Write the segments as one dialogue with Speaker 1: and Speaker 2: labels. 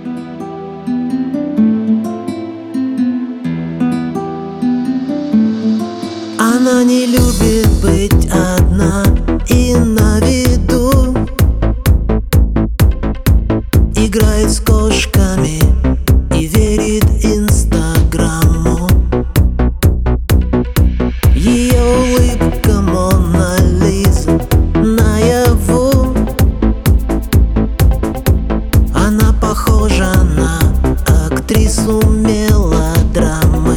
Speaker 1: Она не любит быть одна и на виду, играет с кошками и верит Инстаграму. Ее улыбка Мона Лиза наяву. Она похожа на актрису мелодрамы.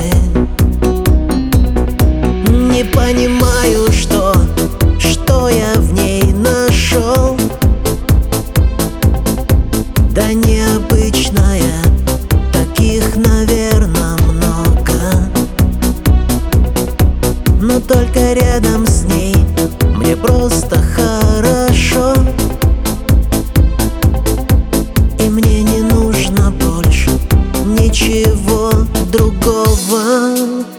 Speaker 1: Не понимаю, что я в ней нашел. Да необычная, таких, наверное, много. Но только рядом с ней мне просто хорошо. И мне не нужно больше ничего другого.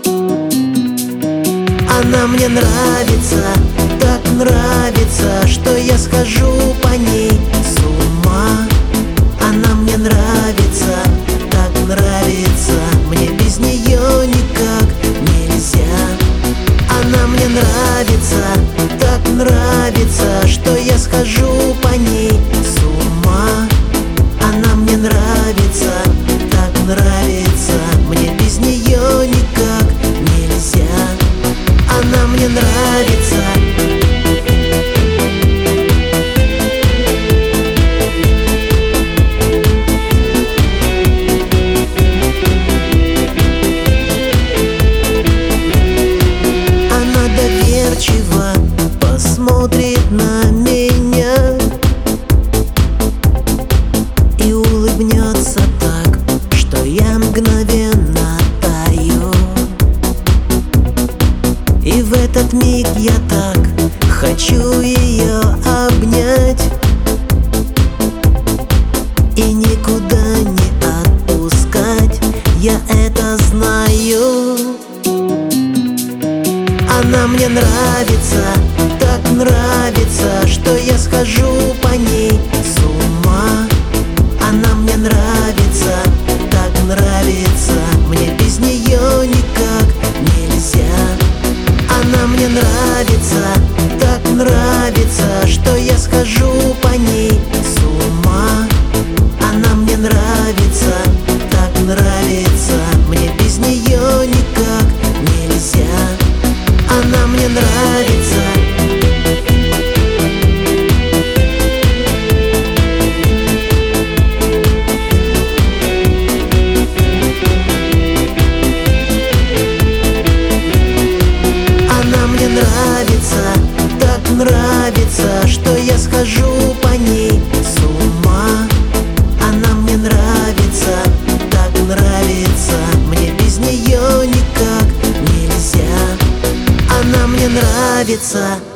Speaker 1: Она мне нравится, так нравится, что я схожу по ней с ума. Она мне нравится, так нравится, мне без нее никак нельзя. Она мне нравится, так нравится, что я схожу по ней с ума. Она мне нравится, так нравится, мне без нее никак нельзя. Она мне нравится. Она доверчиво посмотрит на меня и улыбнется так, что я мгновенно таю. И в этот миг я так хочу ее обнять и никуда не отпускать, я это знаю. Она мне нравится, так нравится, что я схожу по ней с ума. Она мне нравится, так нравится, мне без нее никак нельзя. Она мне нравится, так нравится, что я схожу по ней с ума. Она мне нравится, так нравится, мне без нее никак нельзя. Она мне нравится. Она мне нравится, так нравится, что я схожу по ней с ума. Она мне нравится, так нравится, мне без нее никак нельзя. Она мне нравится.